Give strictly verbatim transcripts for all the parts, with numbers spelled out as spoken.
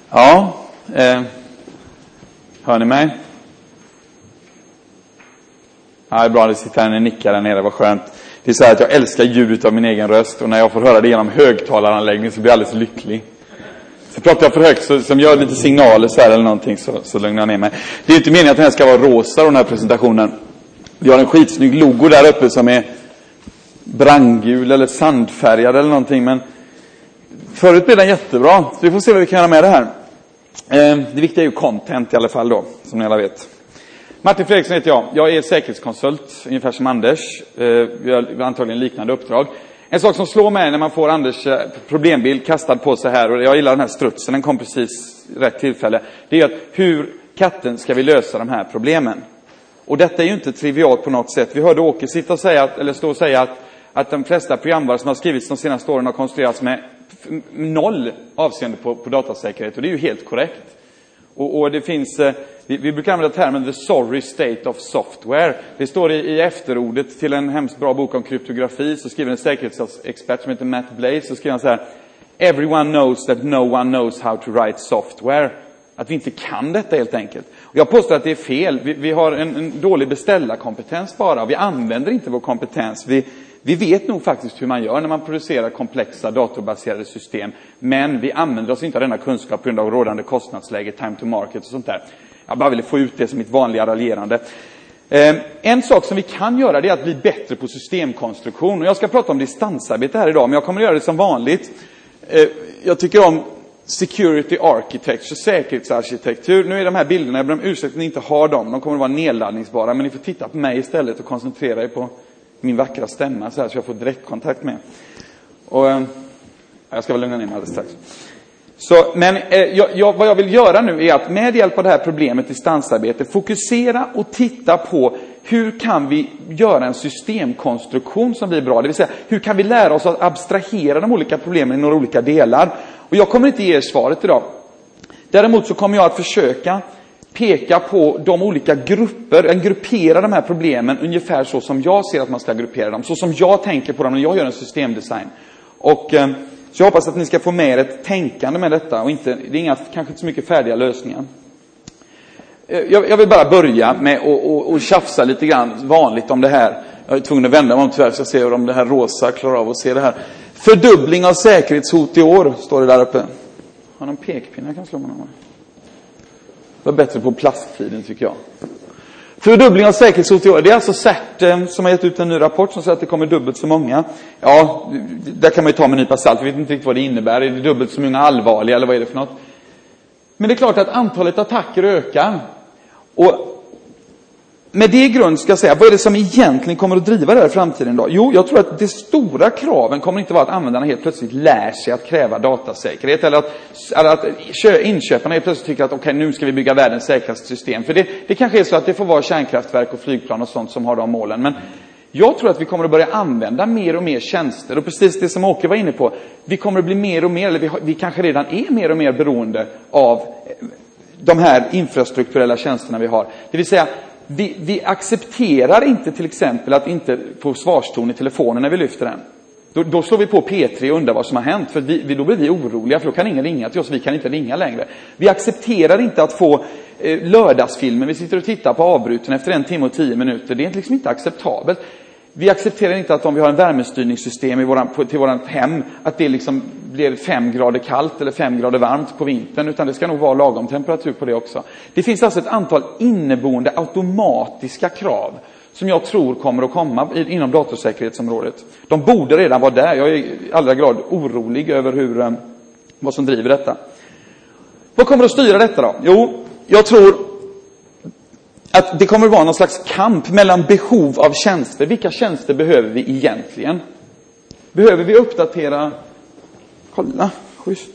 Ja, eh, hör ni mig? Ja, det är bra, det sitter här, ni nickar där nere, vad skönt. Det är så här att jag älskar ljudet av min egen röst, och när jag får höra det genom högtalaranläggningen så blir jag alldeles lycklig. Så pratar jag för högt så, som gör lite signaler så här eller någonting, så, så lugnar jag ner mig. Det är inte meningen att den här ska vara rosa, den här presentationen. Vi har en skitsnygg logo där uppe som är brandgul eller sandfärgad eller någonting, men förut blev den jättebra, så vi får se vad vi kan göra med det här. Eh, det viktiga är ju content i alla fall då, som ni alla vet. Martin Fredriksson heter jag. Jag är säkerhetskonsult, ungefär som Anders. Eh, vi har antagligen liknande uppdrag. En sak som slår mig när man får Anders problembild kastad på sig här, och jag gillar den här strutsen, den kom precis rätt tillfälle. Det är att hur katten ska vi lösa de här problemen? Och detta är ju inte trivialt på något sätt. Vi hörde Åke sitta och säga, eller stå och säga att, att de flesta programvaror som har skrivits de senaste åren har konstruerats med noll avseende på, på datasäkerhet. Och det är ju helt korrekt. Och, och det finns, vi, vi brukar använda termen the sorry state of software. Det står i, i efterordet till en hemskt bra bok om kryptografi, så skriver en säkerhetsexpert som heter Matt Blaze, så skriver han så här: everyone knows that no one knows how to write software. Att vi inte kan detta helt enkelt. Och jag påstår att det är fel. Vi, vi har en, en dålig beställarkompetens bara. Vi använder inte vår kompetens. Vi, vi vet nog faktiskt hur man gör när man producerar komplexa datorbaserade system. Men vi använder oss inte av denna kunskap på grund av rådande kostnadsläge, time to market och sånt där. Jag bara ville få ut det som mitt vanliga raljerande. Eh, en sak som vi kan göra, det är att bli bättre på systemkonstruktion. Och jag ska prata om distansarbete här idag, men jag kommer att göra det som vanligt. Eh, jag tycker om security architecture, säkerhetsarkitektur. Nu är de här bilderna, jag ber om ursäkt att ni inte har dem. De kommer att vara nedladdningsbara, men ni får titta på mig istället och koncentrera er på min vackra stämma så här, så jag får direktkontakt med. Och eh, jag ska väl lugna ner mig alldeles strax. Så, men eh, jag, jag, vad jag vill göra nu är att med hjälp av det här problemet distansarbete fokusera och titta på hur kan vi göra en systemkonstruktion som blir bra. Det vill säga, hur kan vi lära oss att abstrahera de olika problemen i några olika delar. Och jag kommer inte ge er svaret idag. Däremot så kommer jag att försöka peka på de olika grupper, en gruppera de här problemen ungefär så som jag ser att man ska gruppera dem. Så som jag tänker på dem när jag gör en systemdesign. Och eh, så jag hoppas att ni ska få med er ett tänkande med detta. Och inte, det är inga, kanske inte så mycket färdiga lösningar. Jag, jag vill bara börja med att och, och tjafsa lite grann vanligt om det här. Jag är tvungen att vända mig om tyvärr så jag ser om det här rosa klarar av att se det här. Fördubbling av säkerhetshot i år, står det där uppe. Har någon pekpinne jag kan slå med någon? Det var bättre på plasttiden tycker jag. Fördubbling av säkerhetshot i år. Det är alltså C E R T som har gett ut en ny rapport som säger att det kommer dubbelt så många. Ja, där kan man ju ta med en nypa salt. Vi vet inte riktigt vad det innebär. Är det dubbelt så många allvarliga eller vad är det för något? Men det är klart att antalet attacker ökar. Och med det i grund ska jag säga, vad är det som egentligen kommer att driva det här i framtiden då? Jo, jag tror att det stora kraven kommer inte vara att användarna helt plötsligt lär sig att kräva datasäkerhet. Eller att, eller att inköparna helt plötsligt tycker att okej, okay, nu ska vi bygga världens säkraste system. För det, det kanske är så att det får vara kärnkraftverk och flygplan och sånt som har de målen. Men jag tror att vi kommer att börja använda mer och mer tjänster. Och precis det som Åke var inne på. Vi kommer att bli mer och mer, eller vi, har, vi kanske redan är mer och mer beroende av de här infrastrukturella tjänsterna vi har. Det vill säga, Vi, vi accepterar inte till exempel att inte få svarston i telefonen när vi lyfter den. Då, då slår vi på P tre och undrar vad som har hänt. För vi, vi, då blir vi oroliga, för då kan ingen ringa till oss. Vi kan inte ringa längre. Vi accepterar inte att få eh, lördagsfilmer. Vi sitter och tittar på avbruten efter en timme och tio minuter. Det är liksom inte acceptabelt. Vi accepterar inte att om vi har en värmestyrningssystem i våran, på, till vårt hem, att det liksom blir fem grader kallt eller fem grader varmt på vintern, utan det ska nog vara lagom temperatur på det också. Det finns alltså ett antal inneboende automatiska krav som jag tror kommer att komma inom datorsäkerhetsområdet. De borde redan vara där. Jag är i allra grad orolig över hur, vad som driver detta. Vad kommer att styra detta då? Jo, jag tror att det kommer att vara någon slags kamp mellan behov av tjänster. Vilka tjänster behöver vi egentligen? Behöver vi uppdatera? Kolla, schysst.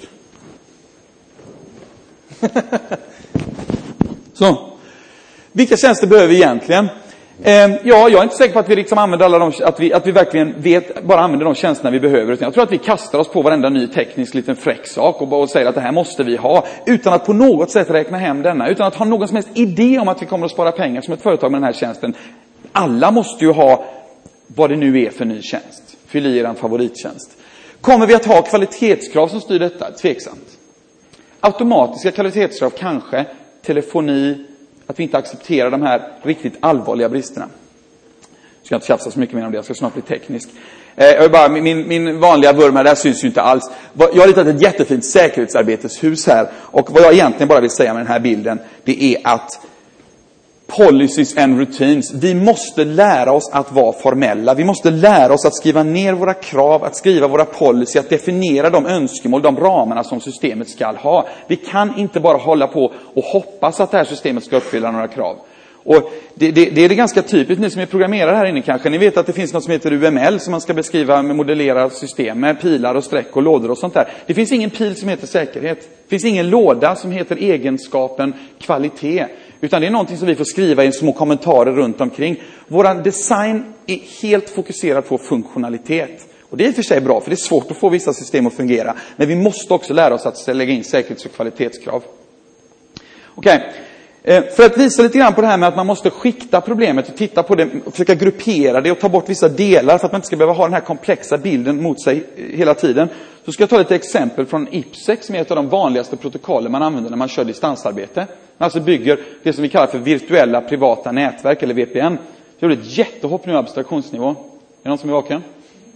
Så. Vilka tjänster behöver vi egentligen? Eh, ja, jag är inte säker på att vi liksom använder alla de, att vi, att vi verkligen vet, bara använder de tjänsterna vi behöver. Jag tror att vi kastar oss på varenda ny teknisk liten fräck sak och bara säger att det här måste vi ha. Utan att på något sätt räkna hem denna. Utan att ha någon som helst idé om att vi kommer att spara pengar som ett företag med den här tjänsten. Alla måste ju ha vad det nu är för ny tjänst. Fyll i er en favorittjänst. Kommer vi att ha kvalitetskrav som styr detta? Tveksamt. automatiska kvalitetskrav kanske, telefoni, att vi inte accepterar de här riktigt allvarliga bristerna. Jag ska inte tjafsa så mycket mer om det, jag ska snart bli teknisk. Eh, jag bara, min, min vanliga vurma där syns ju inte alls. Jag har ritat ett jättefint säkerhetsarbeteshus här. Och vad jag egentligen bara vill säga med den här bilden, det är att policies and routines, vi måste lära oss att vara formella. Vi måste lära oss att skriva ner våra krav, att skriva våra policy, att definiera de önskemål, de ramarna som systemet ska ha. Vi kan inte bara hålla på och hoppas att det här systemet ska uppfylla några krav. Och det, det, det är det ganska typiskt, ni som är programmerare här inne kanske. Ni vet att det finns något som heter U M L som man ska beskriva med modellera system med pilar och streck och lådor och sånt där. Det finns ingen pil som heter säkerhet. Det finns ingen låda som heter egenskapen kvalitet. Utan det är någonting som vi får skriva i små kommentarer runt omkring. Våran design är helt fokuserad på funktionalitet. Och det är i och för sig bra, för det är svårt att få vissa system att fungera. Men vi måste också lära oss att lägga in säkerhets- och kvalitetskrav. Okej. Okay. För att visa lite grann på det här med att man måste skikta problemet och titta på det och försöka gruppera det och ta bort vissa delar för att man inte ska behöva ha den här komplexa bilden mot sig hela tiden. Så ska jag ta lite exempel från IPsec som är ett av de vanligaste protokollen man använder när man kör distansarbete. Man alltså bygger det som vi kallar för virtuella privata nätverk eller V P N. Jag gjorde ett jättehopp nu i abstraktionsnivå. Är det någon som är vaken?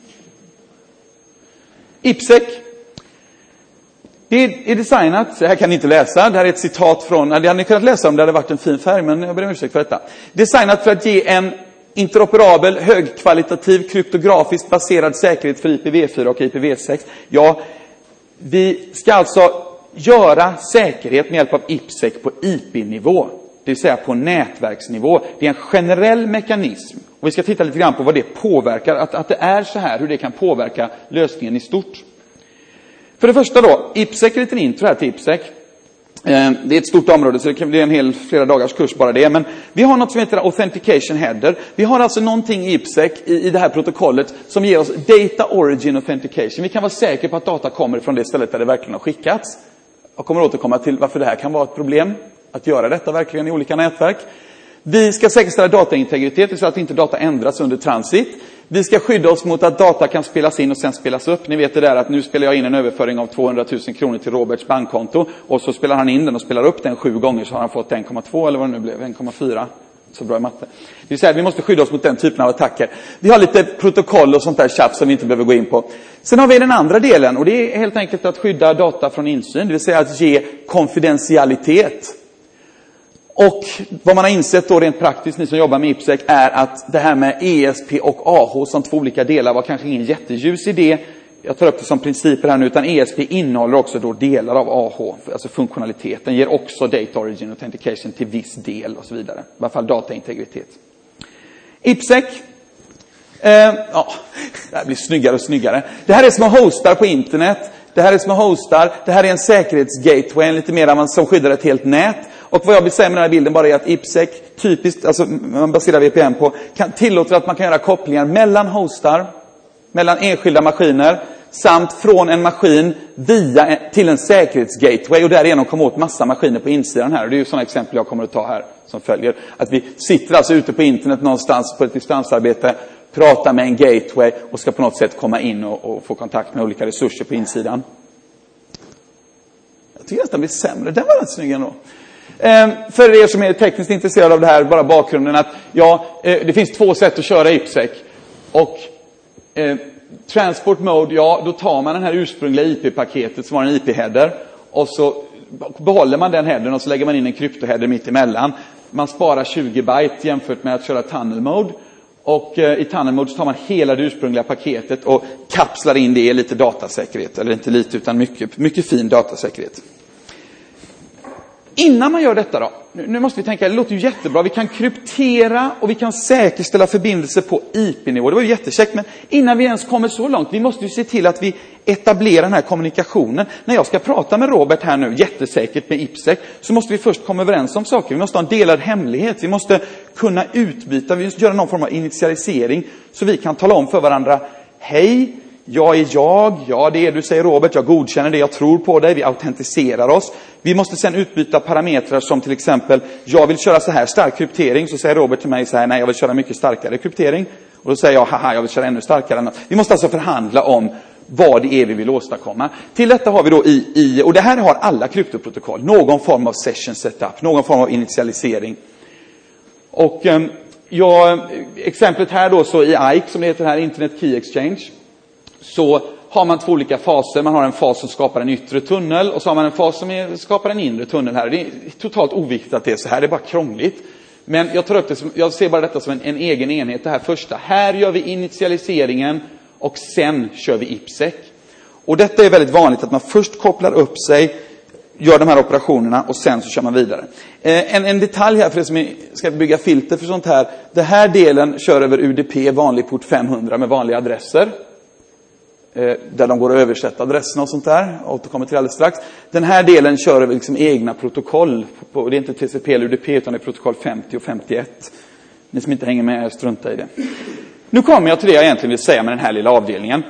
IPsec. Det är designat, det här kan ni inte läsa, det här är ett citat från, det hade ni kunnat läsa om det hade varit en fin färg, men jag ber om ursäkt för detta. Designat för att ge en interoperabel, högkvalitativ, kryptografiskt baserad säkerhet för I P v fyra och I P v sex. Ja, vi ska alltså göra säkerhet med hjälp av IPsec på I P-nivå, det vill säga på nätverksnivå. Det är en generell mekanism, och vi ska titta lite grann på vad det påverkar, att, att det är så här, hur det kan påverka lösningen i stort. För det första då, IPsec är lite en intro här till IPsec. Det är ett stort område så det kan bli en hel flera dagars kurs bara det. Men vi har något som heter Authentication Header. Vi har alltså någonting i IPsec i, i det här protokollet som ger oss Data Origin Authentication. Vi kan vara säkra på att data kommer från det stället där det verkligen har skickats. Jag kommer återkomma till varför det här kan vara ett problem. Att göra detta verkligen i olika nätverk. Vi ska säkerställa dataintegritet så att inte data ändras under transit. Vi ska skydda oss mot att data kan spelas in och sen spelas upp. Ni vet det där att nu spelar jag in en överföring av tvåhundratusen kronor till Roberts bankkonto. Och så spelar han in den och spelar upp den sju gånger så har han fått en komma två eller vad det nu blev, en komma fyra. Så bra i matte. Det vill säga vi måste skydda oss mot den typen av attacker. Vi har lite protokoll och sånt där tjafs som vi inte behöver gå in på. Sen har vi den andra delen och det är helt enkelt att skydda data från insyn. Det vill säga att ge konfidentialitet. Och vad man har insett då rent praktiskt, ni som jobbar med IPsec, är att det här med E S P och A H som två olika delar var kanske ingen jätteljus idé. Jag tar upp det som principer här nu, utan E S P innehåller också då delar av A H, alltså funktionaliteten, ger också Data Origin Authentication till viss del och så vidare. I alla fall dataintegritet. IPsec, eh, ja, det här blir snyggare och snyggare. Det här är små hostar på internet. Det här är små hostar. Det här är en säkerhetsgateway, en lite mer avancerad som skyddar ett helt nät. Och vad jag vill säga med den här bilden bara är att IPsec, typiskt, alltså man baserar V P N på, kan tillåta att man kan göra kopplingar mellan hostar, mellan enskilda maskiner, samt från en maskin via till en säkerhetsgateway och därigenom komma åt massa maskiner på insidan här. Och det är ju sådana exempel jag kommer att ta här som följer. Att vi sitter alltså ute på internet någonstans på ett distansarbete, pratar med en gateway och ska på något sätt komma in och, och få kontakt med olika resurser på insidan. Jag tycker att den blir sämre. Den var rätt snygg ändå. Eh, för er som är tekniskt intresserade av det här, bara bakgrunden att ja, eh, det finns två sätt att köra IPsec. Och eh, transport mode, ja, då tar man den här ursprungliga I P-paketet som var en I P-header och så behåller man den headern och så lägger man in en kryptoheader mitt emellan. Man sparar tjugo byte jämfört med att köra tunnel mode. Och eh, i tunnel mode så tar man hela det ursprungliga paketet och kapslar in det i lite datasäkerhet. Eller inte lite utan mycket, mycket fin datasäkerhet. Innan man gör detta då, nu måste vi tänka, det låter ju jättebra. Vi kan kryptera och vi kan säkerställa förbindelser på I P-nivå. Det var ju jättekäckt, men innan vi ens kommer så långt, vi måste ju se till att vi etablerar den här kommunikationen. När jag ska prata med Robert här nu, jättesäkert med IPsec, så måste vi först komma överens om saker. Vi måste ha en delad hemlighet. Vi måste kunna utbyta, vi måste göra någon form av initialisering så vi kan tala om för varandra, hej, jag är jag, ja det är du säger Robert, jag godkänner det, jag tror på dig, vi autentiserar oss. Vi måste sedan utbyta parametrar som till exempel, jag vill köra så här stark kryptering, så säger Robert till mig så här, nej jag vill köra mycket starkare kryptering. Och då säger jag, haha jag vill köra ännu starkare. Vi måste alltså förhandla om vad det är vi vill åstadkomma. Till detta har vi då i, i och det här har alla kryptoprotokoll, någon form av session setup, någon form av initialisering. Och eh, ja, exemplet här då, så i I C E som det heter här, Internet Key Exchange, så har man två olika faser. Man har en fas som skapar en yttre tunnel och så har man en fas som är, skapar en inre tunnel här. Det är totalt oviktigt att det är så här, det är bara krångligt. Men jag tar upp det som, jag ser bara detta som en, en egen enhet, det här första. Här gör vi initialiseringen och sen kör vi I P S E C. Och detta är väldigt vanligt, att man först kopplar upp sig, gör de här operationerna och sen så kör man vidare. Eh, en, en detalj här för det som är, ska bygga filter för sånt här. Den här delen kör över U D P, vanlig port femhundra med vanliga adresser. Eh, där de går att översätta adresserna och sånt där. Jag återkommer till alldeles strax. Den här delen kör över liksom egna protokoll. På, det är inte T C P eller U D P utan det är protokoll femtio och femtioett. Ni som inte hänger med, strunta i det. Nu kommer jag till det jag egentligen vill säga med den här lilla avdelningen.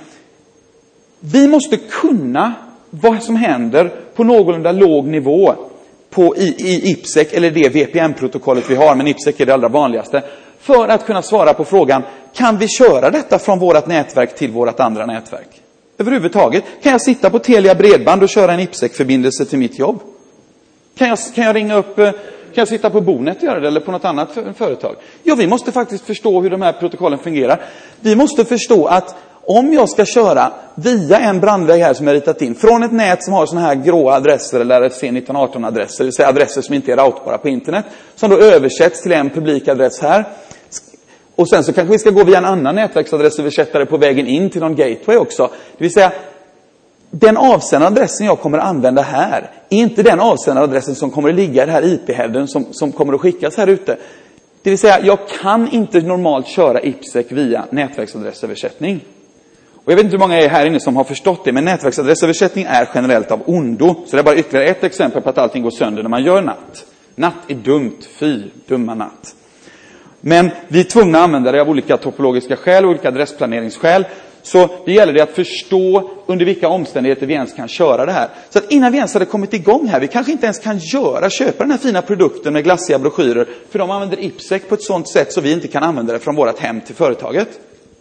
Vi måste kunna vad som händer på någorlunda låg nivå på i, i I P S E C eller det V P N-protokollet vi har, men I P S E C är det allra vanligaste, för att kunna svara på frågan, kan vi köra detta från vårt nätverk till vårt andra nätverk? Överhuvudtaget, kan jag sitta på Telia Bredband och köra en I P S E C-förbindelse till mitt jobb? Kan jag, kan jag ringa upp, kan jag sitta på Bonet och göra det, eller på något annat företag? Ja, vi måste faktiskt förstå hur de här protokollen fungerar. Vi måste förstå att om jag ska köra via en brandvägg här som jag ritat in, från ett nät som har såna här grå adresser eller R F C nitton arton adresser, det vill säga adresser som inte är routbara på internet, som då översätts till en publik adress här. Och sen så kanske vi ska gå via en annan nätverksadressöversättare på vägen in till någon gateway också. Det vill säga, den avsändaradressen jag kommer att använda här är inte den avsändaradressen som kommer att ligga i det här I P-headen som, som kommer att skickas här ute. Det vill säga, jag kan inte normalt köra I P S E C via nätverksadressöversättning. Och jag vet inte hur många är här inne som har förstått det, men nätverksadressöversättning är generellt av ondo. Så det är bara ytterligare ett exempel på att allting går sönder när man gör natt. Natt är dumt, fy, dumma natt. Men vi är tvungna att använda det av olika topologiska skäl och olika adressplaneringskäl. Så det gäller det att förstå under vilka omständigheter vi ens kan köra det här. Så att innan vi ens hade kommit igång här, vi kanske inte ens kan göra, köpa den här fina produkten med glassiga broschyrer, för de använder I P S E C på ett sådant sätt så vi inte kan använda det från vårt hem till företaget.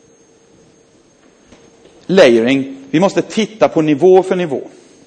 Layering. Vi måste titta på nivå för nivå.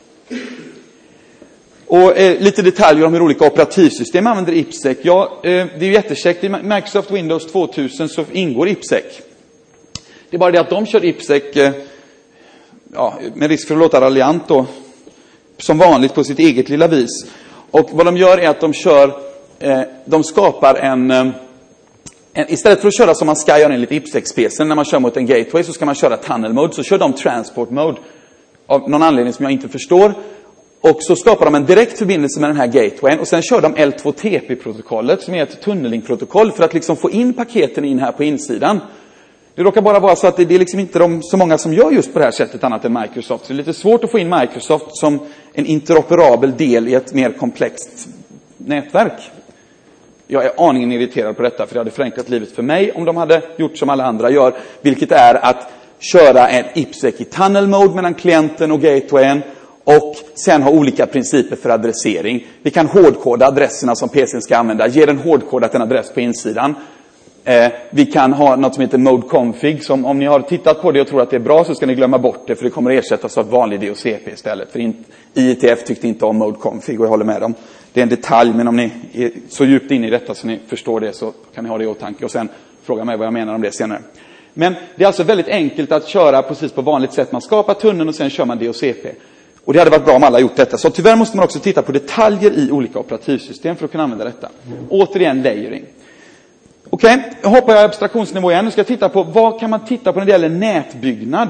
Och eh, lite detaljer om hur olika operativsystem använder I P S E C. Ja, eh, det är ju jättekäckt. I Microsoft Windows tvåtusen så ingår I P S E C. Det är bara det att de kör I P S E C, eh, ja, med risk för att låta raljant då, som vanligt på sitt eget lilla vis. Och vad de gör är att de kör, eh, de skapar en... Eh, En, istället för att köra som man ska göra enligt I P S E C-specen när man kör mot en gateway, så ska man köra tunnel mode. Så kör de transport mode av någon anledning som jag inte förstår. Och så skapar de en direkt förbindelse med den här gatewayen. Och sen kör de L två T P-protokollet som är ett tunnelingprotokoll för att liksom få in paketen in här på insidan. Det råkar bara vara så att det, det är liksom inte de, så många som gör just på det här sättet annat än Microsoft. Så det är lite svårt att få in Microsoft som en interoperabel del i ett mer komplext nätverk. Jag är aningen irriterad på detta, för det hade förenklat livet för mig om de hade gjort som alla andra gör, vilket är att köra en I P S E C i tunnel mode mellan klienten och gatewayen och sen ha olika principer för adressering. Vi kan hårdkoda adresserna som P C:n ska använda, ge den hårdkodat en adress på insidan. Eh, vi kan ha något som heter mode config, som om ni har tittat på det och tror att det är bra så ska ni glömma bort det, för det kommer att ersättas av vanlig D O C P istället. För I E T F tyckte inte om mode config och jag håller med dem. Det är en detalj, men om ni är så djupt in i detta så ni förstår det så kan ni ha det i åtanke och sen fråga mig vad jag menar om det senare. Men det är alltså väldigt enkelt att köra precis på vanligt sätt. Man skapar tunneln och sen kör man D O C P. Och det hade varit bra om alla gjort detta. Så tyvärr måste man också titta på detaljer i olika operativsystem för att kunna använda detta. Mm. Återigen layering. Okej, okay, jag hoppar jag abstraktionsnivå igen. Nu ska jag titta på vad kan man titta på när det gäller nätbyggnad.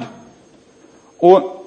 Och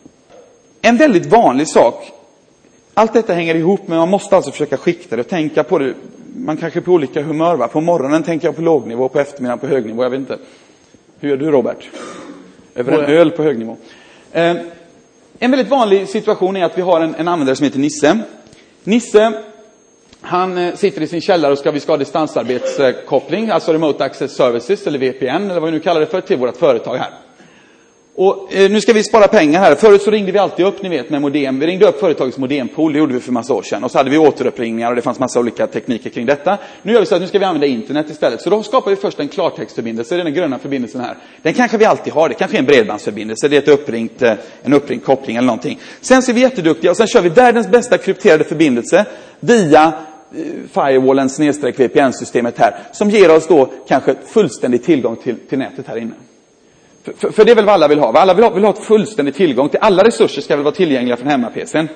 en väldigt vanlig sak. Allt detta hänger ihop, men man måste alltså försöka skikta det och tänka på det. Man kanske är på olika humör, va? På morgonen tänker jag på lågnivå, på eftermiddagen på högnivå. Jag vet inte. Hur gör du, Robert? Över en öl på högnivå. Eh, en väldigt vanlig situation är att vi har en, en användare som heter Nisse. Nisse, han eh, sitter i sin källare och ska vi ska ha distansarbetskoppling, alltså Remote Access Services eller V P N eller vad vi nu kallar det för, till vårt företag här. Och eh, nu ska vi spara pengar här. Förut så ringde vi alltid upp, ni vet, med modem. Vi ringde upp företagets modempool, det gjorde vi för massa år sedan. Och så hade vi återuppringningar och det fanns massa olika tekniker kring detta. Nu gör vi så att nu ska vi använda internet istället. Så då skapar vi först en klartextförbindelse, det är den gröna förbindelsen här. Den kanske vi alltid har, det kanske är en bredbandsförbindelse, det är ett uppringt, en uppringd koppling eller någonting. Sen så är vi jätteduktiga och sen kör vi världens bästa krypterade förbindelse via firewallen snedstreck V P N-systemet här. Som ger oss då kanske fullständig tillgång till, till nätet här inne. För, för det är väl vad alla vill ha. Alla vill ha, vill ha ett fullständig tillgång till alla resurser ska väl vara tillgängliga från hemma-P C:n.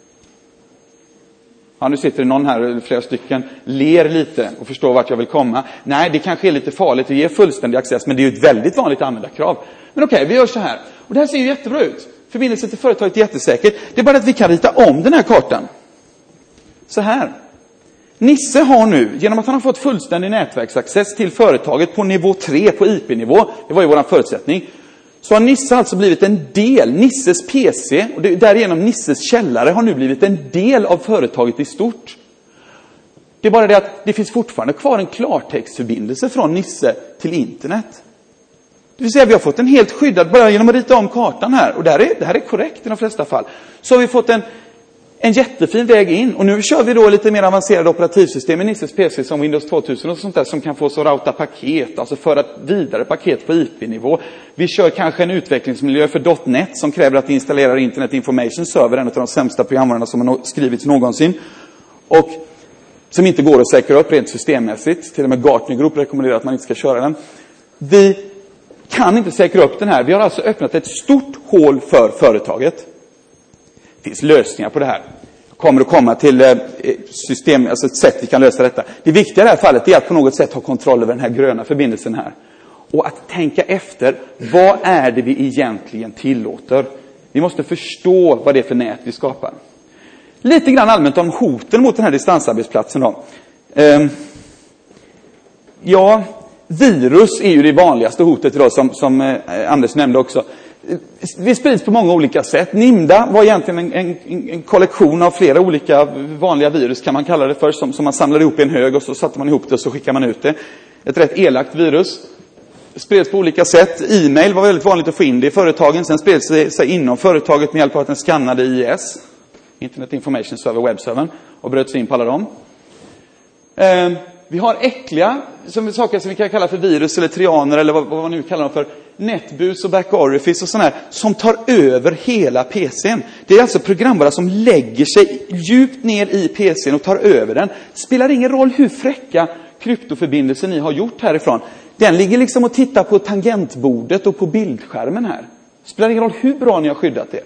Ja, nu sitter det någon här, flera stycken, ler lite och förstår vart jag vill komma. Nej, det kanske är lite farligt att ge fullständig access, men det är ju ett väldigt vanligt användarkrav. Men okej, vi gör så här. Och det här ser ju jättebra ut. Förbindelsen till företaget är jättesäkert. Det är bara att vi kan rita om den här kartan. Så här. Nisse har nu, genom att han har fått fullständig nätverksaccess till företaget på nivå tre, på I P-nivå, det var ju vår förutsättning, så har Nisse alltså blivit en del, Nisses P C, och det, därigenom Nisses källare har nu blivit en del av företaget i stort. Det är bara det att det finns fortfarande kvar en klartextförbindelse från Nisse till internet. Det vill säga vi har fått en helt skyddad, bara genom att rita om kartan här, och det här är, det här är korrekt i de flesta fall, så har vi fått en En jättefin väg in. Och nu kör vi då lite mer avancerade operativsystem i Nisses P C som Windows tvåtusen och sånt där som kan få oss att routa paket, alltså föra vidare paket på I P-nivå. Vi kör kanske en utvecklingsmiljö för .NET som kräver att vi installerar Internet Information Server, en av de sämsta programvarorna som har skrivits någonsin. Och som inte går att säkra upp rent systemmässigt. Till och med Gartner Group rekommenderar att man inte ska köra den. Vi kan inte säkra upp den här. Vi har alltså öppnat ett stort hål för företaget. Det finns lösningar på det här. Kommer att komma till system, alltså ett sätt vi kan lösa detta. Det viktiga i det här fallet är att på något sätt ha kontroll över den här gröna förbindelsen här. Och att tänka efter, vad är det vi egentligen tillåter? Vi måste förstå vad det är för nät vi skapar. Lite grann allmänt om hoten mot den här distansarbetsplatsen då. Ehm, ja, virus är ju det vanligaste hotet idag som, som eh, Anders nämnde också. Vi sprids på många olika sätt. Nimda var egentligen en, en, en kollektion av flera olika vanliga virus kan man kalla det för. Som, som man samlar ihop i en hög och så satte man ihop det och så skickar man ut det. Ett rätt elakt virus. Spreds på olika sätt. E-mail var väldigt vanligt att få in det i företagen. Sen spreds det sig inom företaget med hjälp av att den skannade I I S. Internet Information Server, webbservern. Och bröt sig in på alla dem. Eh, vi har äckliga som saker som vi kan kalla för virus eller trianer eller vad, vad man nu kallar dem för. Netbus och backorifice och sådana här som tar över hela P C:n. Det är alltså programvara som lägger sig djupt ner i P C:n och tar över den. Spelar ingen roll hur fräcka kryptoförbindelser ni har gjort härifrån. Den ligger liksom och tittar på tangentbordet och på bildskärmen här. Spelar ingen roll hur bra ni har skyddat det.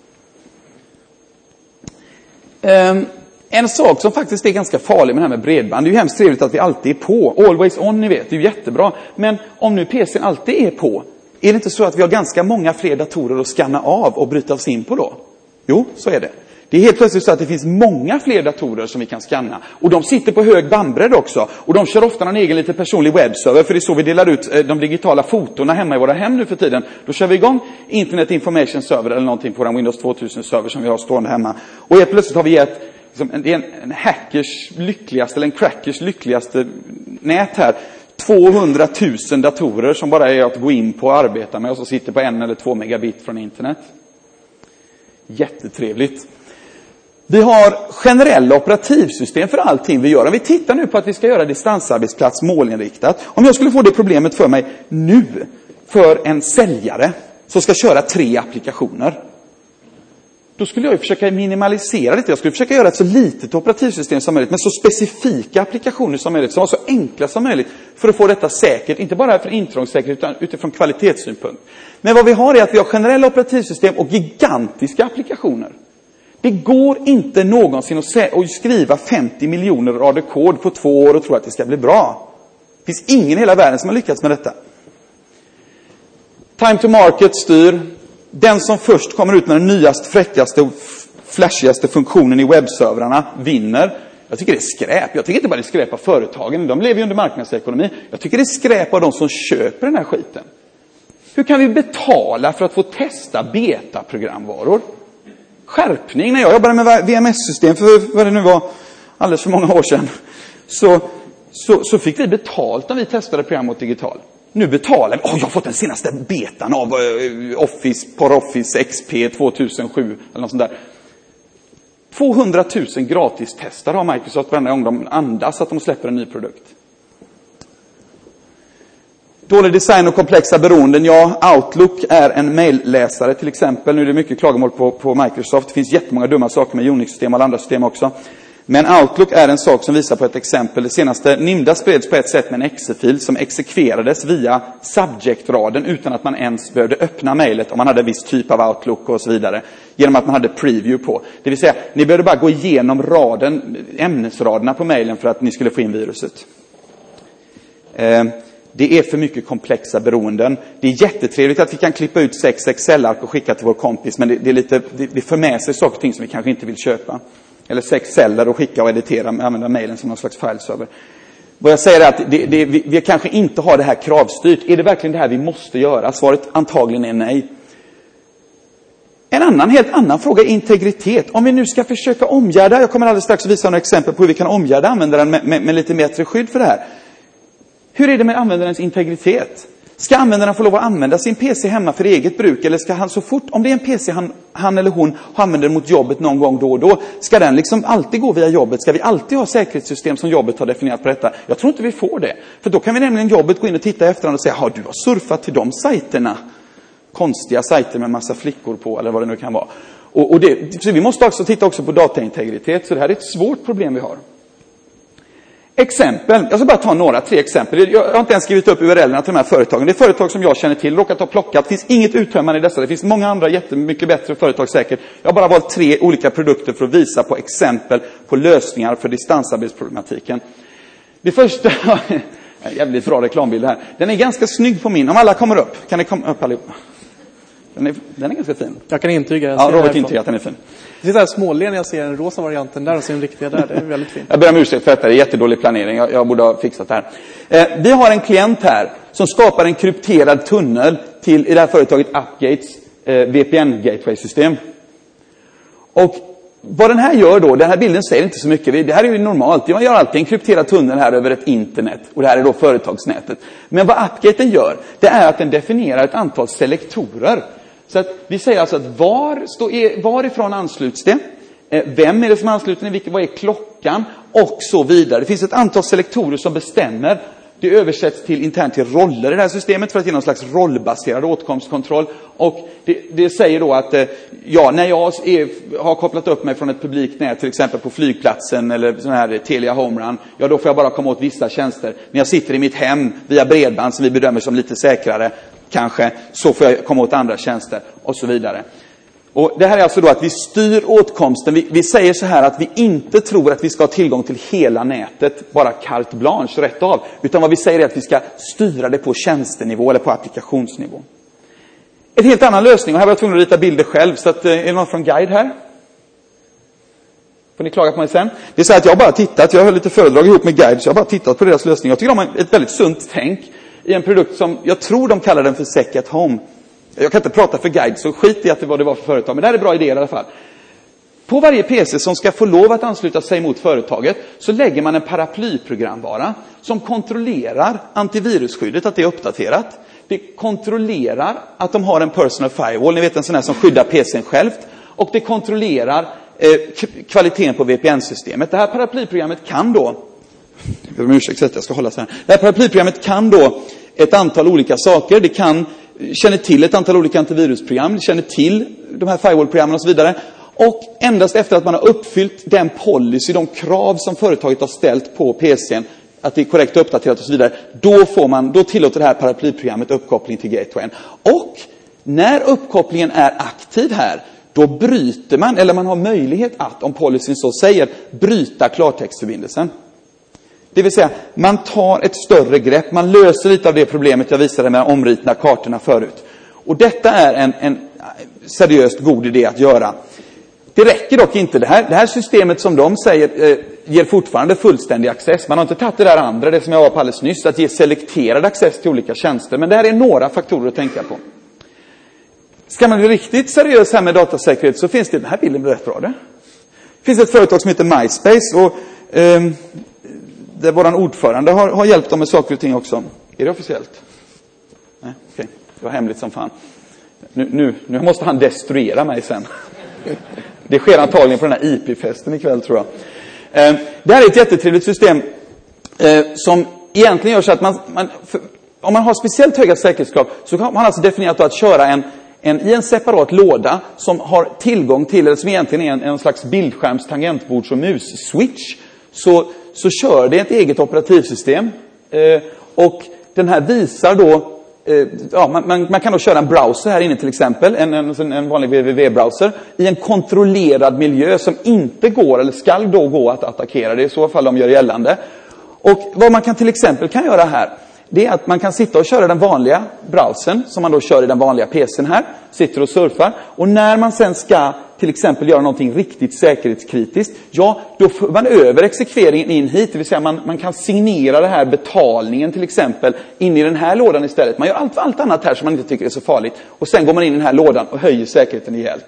Um, En sak som faktiskt är ganska farlig med det här med bredband. Det är ju hemskt trevligt att vi alltid är på. Always on, ni vet. Det är ju jättebra. Men om nu P C:n alltid är på. Är det inte så att vi har ganska många fler datorer att scanna av och bryta oss in på då? Jo, så är det. Det är helt plötsligt så att det finns många fler datorer som vi kan scanna. Och de sitter på hög bandbredd också. Och de kör ofta någon egen lite personlig webbserver. För det är så vi delar ut de digitala fotorna hemma i våra hem nu för tiden. Då kör vi igång Internet Information Server eller någonting på den Windows tvåtusen-server som vi har stående hemma. Och helt plötsligt har vi gett det är en, en hackers lyckligaste eller en crackers lyckligaste nät här. tvåhundratusen datorer som bara är att gå in på och arbeta med och så sitter på en eller två megabit från internet. Jättetrevligt. Vi har generella operativsystem för allting vi gör. Om vi tittar nu på att vi ska göra distansarbetsplats målinriktat. Om jag skulle få det problemet för mig nu för en säljare som ska köra tre applikationer. Då skulle jag ju försöka minimalisera det. Jag skulle försöka göra ett så litet operativsystem som möjligt. Med så specifika applikationer som möjligt. Som var så enkla som möjligt. För att få detta säkert. Inte bara för intrångssäkerhet utan utifrån kvalitetssynpunkt. Men vad vi har är att vi har generella operativsystem och gigantiska applikationer. Det går inte någonsin att, sä- att skriva femtio miljoner rader kod på två år och tro att det ska bli bra. Det finns ingen i hela världen som har lyckats med detta. Time to market styr. Den som först kommer ut med den nyaste, fräckaste och flashigaste funktionen i webbservrarna vinner. Jag tycker det är skräp. Jag tycker inte bara det är skräp av företagen. De lever ju under marknadsekonomi. Jag tycker det är skräp av de som köper den här skiten. Hur kan vi betala för att få testa beta-programvaror? Skärpning. När jag jobbade med V M S-system för vad det nu var alldeles för många år sedan. Så, så, så fick vi betalt när vi testade program mot digital. Nu betalar vi, oh, jag har fått den senaste betan av uh, Office, PowerOffice X P tvåtusensju eller något sånt där. tvåhundratusen gratis testar har Microsoft varje gång de andas att de släpper en ny produkt. Dålig design och komplexa beroenden. Ja, Outlook är en mailläsare till exempel. Nu är det mycket klagomål på, på Microsoft. Det finns jättemånga dumma saker med Unix-system och alla andra system också. Men Outlook är en sak som visar på ett exempel. Det senaste Nimda spreds på ett sätt med en exe-fil som exekverades via subject-raden utan att man ens behövde öppna mejlet om man hade en viss typ av Outlook och så vidare. Genom att man hade preview på. Det vill säga, ni behövde bara gå igenom raden, ämnesraderna på mejlen för att ni skulle få in viruset. Eh, Det är för mycket komplexa beroenden. Det är jättetrevligt att vi kan klippa ut sex Excel-ark och skicka till vår kompis. Men det, det, är lite, det, det för med sig saker och ting som vi kanske inte vill köpa. Eller sex celler och skicka och editera med använda mejlen som någon slags fileserver. Vad jag säger är att det, det, vi, vi kanske inte har det här kravstyrt. Är det verkligen det här vi måste göra? Svaret antagligen är nej. En annan, helt annan fråga är integritet. Om vi nu ska försöka omgärda, jag kommer alldeles strax att visa några exempel på hur vi kan omgärda användaren med, med, med lite bättre skydd för det här. Hur är det med användarens integritet? Ska användaren få lov att använda sin P C hemma för eget bruk? Eller ska han så fort, om det är en P C han, han eller hon använder mot jobbet någon gång då och då, ska den liksom alltid gå via jobbet? Ska vi alltid ha säkerhetssystem som jobbet har definierat på detta? Jag tror inte vi får det. För då kan vi nämligen jobbet gå in och titta efterhand och säga, har du har surfat till de sajterna? Konstiga sajter med massa flickor på eller vad det nu kan vara. Och, och det, så vi måste också titta också på dataintegritet. Så det här är ett svårt problem vi har. Exempel, jag ska bara ta några, tre exempel. Jag har inte ens skrivit upp U R L-erna till de här företagen. Det är företag som jag känner till, råkat ha plockat. Det finns inget uttömmande i dessa. Det finns många andra jättemycket bättre företag säkert. Jag har bara valt tre olika produkter för att visa på exempel på lösningar för distansarbetsproblematiken. Det första, en jävligt bra reklambild här. Den är ganska snygg på min. Om alla kommer upp, kan ni komma upp allihopa? Den är, den är ganska fin. Jag kan intyga. Jag ja, Robert intygar att den är fin. Det sitter här smålen, jag ser den rosa varianten där och ser den riktiga där. Det är väldigt fint. Jag ber om ursäkt för detta, det är jättedålig planering. Jag, jag borde ha fixat det här. Eh, vi har en klient här som skapar en krypterad tunnel till i det här företaget Upgates eh, V P N-gateway-system. Och vad den här gör då, den här bilden säger inte så mycket. Det här är ju normalt. Man gör alltid en krypterad tunnel här över ett internet. Och det här är då företagsnätet. Men vad Upgaten gör, det är att den definierar ett antal selektorer. Så att vi säger alltså att var stå, varifrån ansluts det? Vem är det som ansluter det? Vad är klockan? Och så vidare. Det finns ett antal selektorer som bestämmer. Det översätts till internt till roller i det här systemet för att ge någon slags rollbaserad åtkomstkontroll. Och det, det säger då att ja, när jag är, har kopplat upp mig från ett publikt nät, till exempel på flygplatsen eller sån här Telia Home Run, ja då får jag bara komma åt vissa tjänster. När jag sitter i mitt hem via bredband som vi bedömer som lite säkrare, kanske, så får jag komma åt andra tjänster och så vidare. Och det här är alltså då att vi styr åtkomsten. Vi, vi säger så här att vi inte tror att vi ska ha tillgång till hela nätet, bara carte blanche, rätt av. Utan vad vi säger är att vi ska styra det på tjänstenivå eller på applikationsnivå. En helt annan lösning, och här var jag tvungen att rita bilder själv, så att, är det någon från Guide här? Får ni klaga på mig sen? Det är så att jag har bara tittat, jag har lite föredrag ihop med Guide, så jag har bara tittat på deras lösning. Jag tycker de har ett väldigt sunt tänk i en produkt som, jag tror de kallar den för Sec at Home. Jag kan inte prata för Guide, så skit i att det var det var för företag. Men det här är bra idéer i alla fall. På varje P C som ska få lov att ansluta sig mot företaget så lägger man en paraplyprogramvara som kontrollerar antivirusskyddet, att det är uppdaterat. Det kontrollerar att de har en personal firewall, ni vet en sån här som skyddar P C:n självt. Och det kontrollerar eh, kvaliteten på V P N-systemet. Det här paraplyprogrammet kan då, jag ber om ursäkt att jag ska hålla så här. Det här paraplyprogrammet kan då ett antal olika saker. Det kan känner till ett antal olika antivirusprogram, det känner till de här firewall-programmen och så vidare. Och endast efter att man har uppfyllt den policy, de krav som företaget har ställt på P C:n, att det är korrekt uppdaterat och så vidare, då, får man, då tillåter det här paraplyprogrammet uppkoppling till gatewayen. Och när uppkopplingen är aktiv här, då bryter man, eller man har möjlighet att, om policyn så säger, bryta klartextförbindelsen. Det vill säga, man tar ett större grepp, man löser lite av det problemet jag visade med de omritna kartorna förut. Och detta är en, en seriöst god idé att göra. Det räcker dock inte. Det här, det här systemet som de säger eh, ger fortfarande fullständig access. Man har inte tagit det där andra, det som jag var på alldeles nyss, att ge selekterad access till olika tjänster. Men det här är några faktorer att tänka på. Ska man bli riktigt seriös här med datasäkerhet så finns det, den här bilden rätt bra det. Det finns ett företag som heter MySpace och eh, där våran ordförande har, har hjälpt dem med saker och ting också. Är det officiellt? Det var hemligt som fan. Nu, nu, nu måste han destruera mig sen. Det sker antagligen på den här I P-festen ikväll, tror jag. Eh, det här är ett jättetrevligt system eh, som egentligen gör så att man, man för, om man har speciellt höga säkerhetskrav så kan man alltså definierat då att köra en, en i en separat låda som har tillgång till, eller som egentligen är en, en slags bildskärms, tangentbords och mus-switch. Så, så kör det ett eget operativsystem. Eh, och den här visar då, eh, ja, man, man, man kan då köra en browser här inne till exempel, en, en, en vanlig www-browser, i en kontrollerad miljö som inte går, eller ska då gå att attackera. Det är i så fall de gör gällande. Och vad man kan till exempel kan göra här, det är att man kan sitta och köra den vanliga browsern som man då kör i den vanliga P C:n här. Sitter och surfar. Och när man sen ska till exempel göra någonting riktigt säkerhetskritiskt, ja, då får man över exekveringen in hit. Det vill säga man, man kan signera det här betalningen till exempel in i den här lådan istället. Man gör allt, allt annat här som man inte tycker är så farligt. Och sen går man in i den här lådan och höjer säkerheten rejält.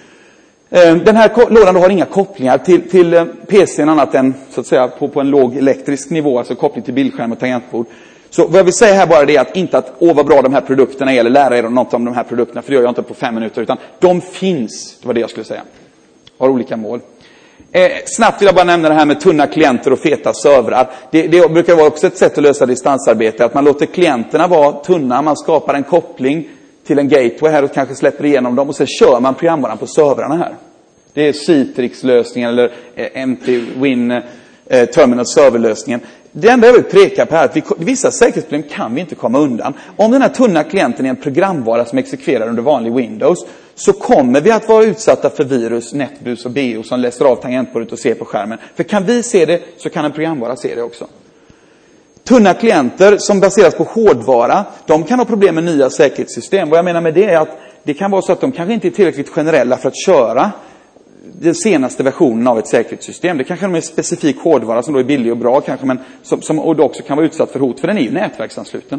Den här lådan har inga kopplingar till, till P C:n annat än så att säga på, på en låg elektrisk nivå, alltså koppling till bildskärm och tangentbord. Så vad jag vill säga här bara det är att inte att åh vad bra de här produkterna är eller lära er något om de här produkterna, för det gör jag inte på fem minuter, utan de finns, det var det jag skulle säga. Har olika mål. Eh, snabbt vill jag bara nämna det här med tunna klienter och feta servrar. Det, det brukar vara också ett sätt att lösa distansarbete, att man låter klienterna vara tunna, man skapar en koppling till en gateway här och kanske släpper igenom dem och sen kör man programvaran på servrarna här. Det är Citrix-lösningen eller M T-Win eh, Terminal Server-lösningen. Det enda jag vill peka på här är att vi, vissa säkerhetsproblem kan vi inte komma undan. Om den här tunna klienten är en programvara som exekverar under vanlig Windows, så kommer vi att vara utsatta för virus, netbus och B O som läser av tangentbordet och ser på skärmen. För kan vi se det så kan en programvara se det också. Tunna klienter som baseras på hårdvara, de kan ha problem med nya säkerhetssystem. Vad jag menar med det är att det kan vara så att de kanske inte är tillräckligt generella för att köra den senaste versionen av ett säkerhetssystem. Det kanske är en specifik hårdvara som då är billig och bra kanske, men som, som och också kan vara utsatt för hot, för den är ju nätverksansluten.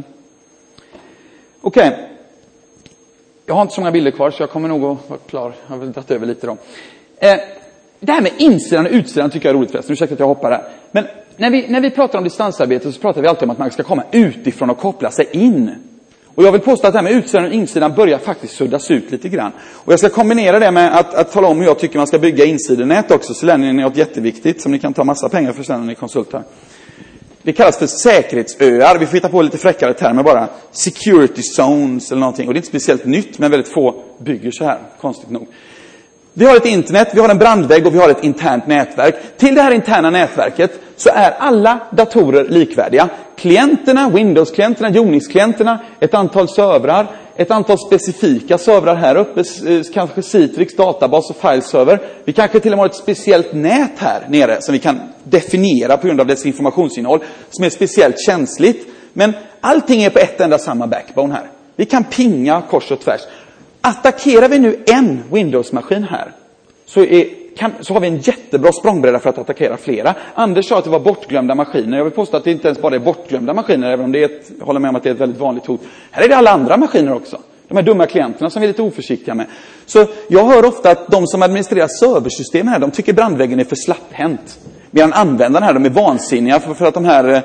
Okej. Okay. Jag har inte så många bilder kvar så jag kommer nog att vara klar. Jag har väl dragit över lite då. Eh, det här med insidan och utsidan tycker jag är roligt förresten. Ursäkta att jag hoppar där. Men när vi, när vi pratar om distansarbete så pratar vi alltid om att man ska komma utifrån och koppla sig in. Och jag vill påstå att det här med utsidan och insidan börjar faktiskt suddas ut lite grann. Och jag ska kombinera det med att, att tala om hur jag tycker man ska bygga insidenät också. Så lär ni något jätteviktigt som ni kan ta massa pengar för sen när ni konsultar. Det kallas för säkerhetsöar. Vi får hitta på lite fräckare termer bara. Security zones eller någonting. Och det är inte speciellt nytt, men väldigt få bygger så här, konstigt nog. Vi har ett internet, vi har en brandvägg och vi har ett internt nätverk. Till det här interna nätverket så är alla datorer likvärdiga. Klienterna, Windows-klienterna, Unix-klienterna, ett antal servrar, ett antal specifika servrar här uppe, kanske Citrix, databas och fileserver. Vi kanske till och med har ett speciellt nät här nere som vi kan definiera på grund av dess informationsinnehåll som är speciellt känsligt. Men allting är på ett enda samma backbone här. Vi kan pinga kors och tvärs. Attackerar vi nu en Windows-maskin här så, är, kan, så har vi en jättebra språngbräda för att attackera flera. Anders sa att det var bortglömda maskiner. Jag vill påstå att det inte ens bara är bortglömda maskiner, även om det är ett, jag håller med om att det är ett väldigt vanligt hot. Här är det alla andra maskiner också. De här dumma klienterna som vi är lite oförsiktiga med. Så jag hör ofta att de som administrerar serversystemen här, de tycker brandväggen är för slapphänt. Medan användarna här, de är vansinniga för, för att de här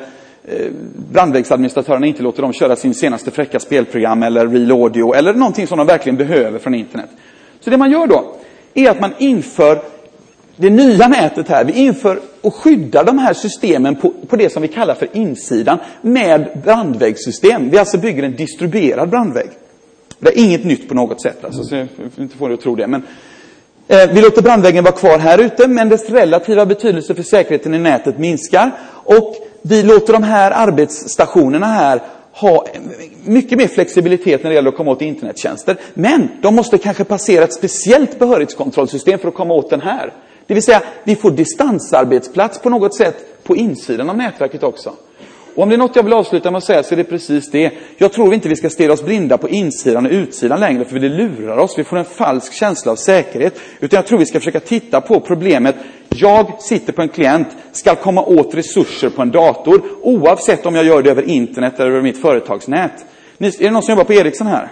brandvägsadministratörerna inte låter dem köra sin senaste fräcka spelprogram eller real audio eller någonting som de verkligen behöver från internet. Så det man gör då är att man inför det nya nätet här. Vi inför och skyddar de här systemen på, på det som vi kallar för insidan med brandvägssystem. Vi alltså bygger en distribuerad brandvägg. Det är inget nytt på något sätt. Alltså, så jag inte får det att tro det. Men, eh, vi låter brandväggen vara kvar här ute, men dess relativa betydelse för säkerheten i nätet minskar. Och vi låter de här arbetsstationerna här ha mycket mer flexibilitet när det gäller att komma åt internettjänster. Men de måste kanske passera ett speciellt behörighetskontrollsystem för att komma åt den här. Det vill säga, vi får distansarbetsplats på något sätt på insidan av nätverket också. Och om det är något jag vill avsluta med att säga så är det precis det. Jag tror inte vi ska stirra oss blinda på insidan och utsidan längre, för det lurar oss. Vi får en falsk känsla av säkerhet. Utan jag tror vi ska försöka titta på problemet. Jag sitter på en klient, ska komma åt resurser på en dator, oavsett om jag gör det över internet eller över mitt företagsnät. Är det någon som jobbar på Ericsson här?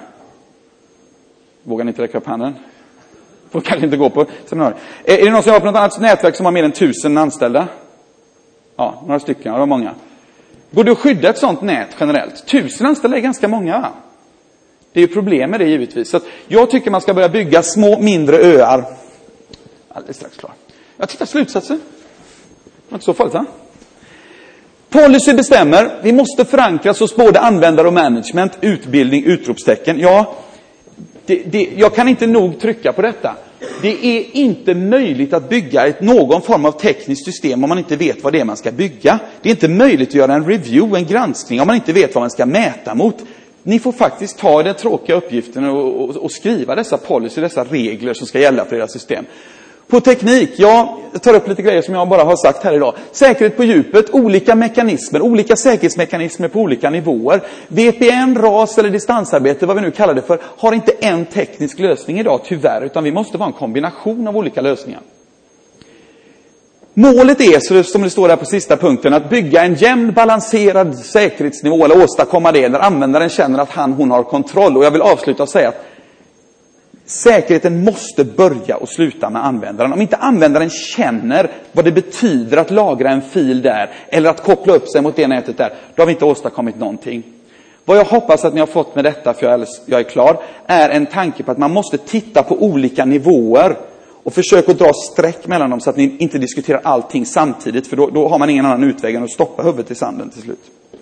Vågar ni inte räcka upp handen? Får kanske inte gå på seminarier. Är det någon som jobbar på något annat nätverk som har mer än tusen anställda? Ja, några stycken, det var många. Går det att skydda ett sånt nät generellt? Tusen anställda är ganska många, va? Det är ju problem med det givetvis. Så att jag tycker man ska börja bygga små, mindre öar. Alldeles strax klar. Jag tittar slutsatser. Det var inte så farligt, va? Policy bestämmer. Vi måste förankras hos både användare och management. Utbildning, utropstecken. Ja, det, det, jag kan inte nog trycka på detta. Det är inte möjligt att bygga ett, någon form av tekniskt system om man inte vet vad det är man ska bygga. Det är inte möjligt att göra en review, en granskning, om man inte vet vad man ska mäta mot. Ni får faktiskt ta den tråkiga uppgiften och, och, och skriva dessa policy, dessa regler som ska gälla för era system. På teknik, ja, jag tar upp lite grejer som jag bara har sagt här idag. Säkerhet på djupet, olika mekanismer, olika säkerhetsmekanismer på olika nivåer. V P N, R A S eller distansarbete, vad vi nu kallar det för, har inte en teknisk lösning idag tyvärr, utan vi måste vara en kombination av olika lösningar. Målet är, som det står där på sista punkten, att bygga en jämn, balanserad säkerhetsnivå eller åstadkomma det när användaren känner att han, hon har kontroll. Och jag vill avsluta och säga att säkerheten måste börja och sluta med användaren. Om inte användaren känner vad det betyder att lagra en fil där eller att koppla upp sig mot det nätet där, då har vi inte åstadkommit någonting. Vad jag hoppas att ni har fått med detta, för jag är, jag är klar, är en tanke på att man måste titta på olika nivåer och försöka dra streck mellan dem så att ni inte diskuterar allting samtidigt, för då, då har man ingen annan utväg än att stoppa huvudet i sanden till slut.